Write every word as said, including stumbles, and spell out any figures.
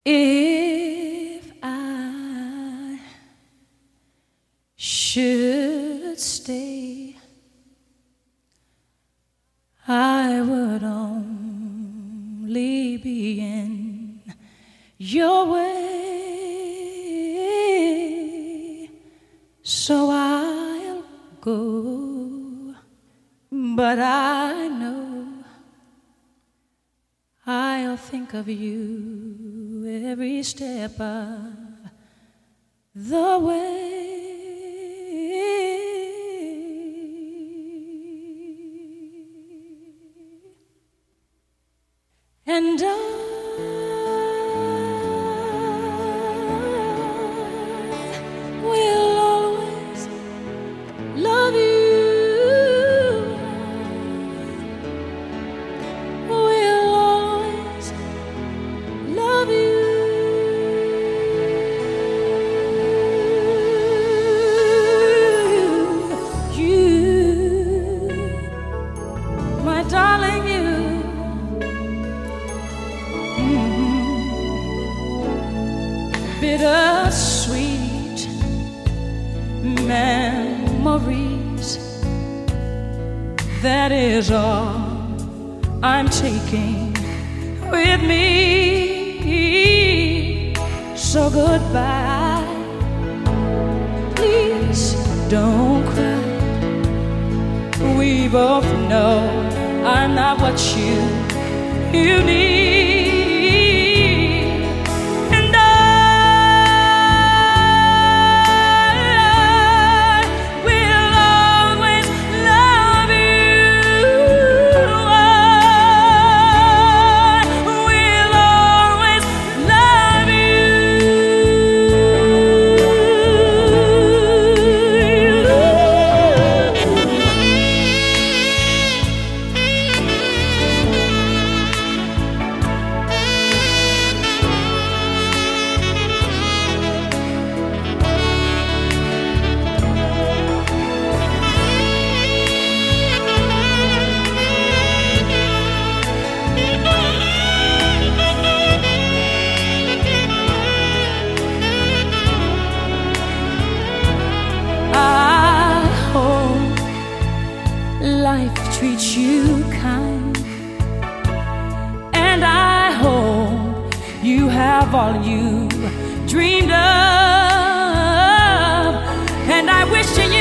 If I should stay, I would only be in your way, so I'll go, but I know I'll think of you every step of the way. And I will always love you. Will always love you. You, my darling, you. Bittersweet memories, that is all I'm taking with me. So goodbye, please don't cry. We both know I'm not what you, you need. Life treats you kind, and I hope you have all you dreamed of, and I wish you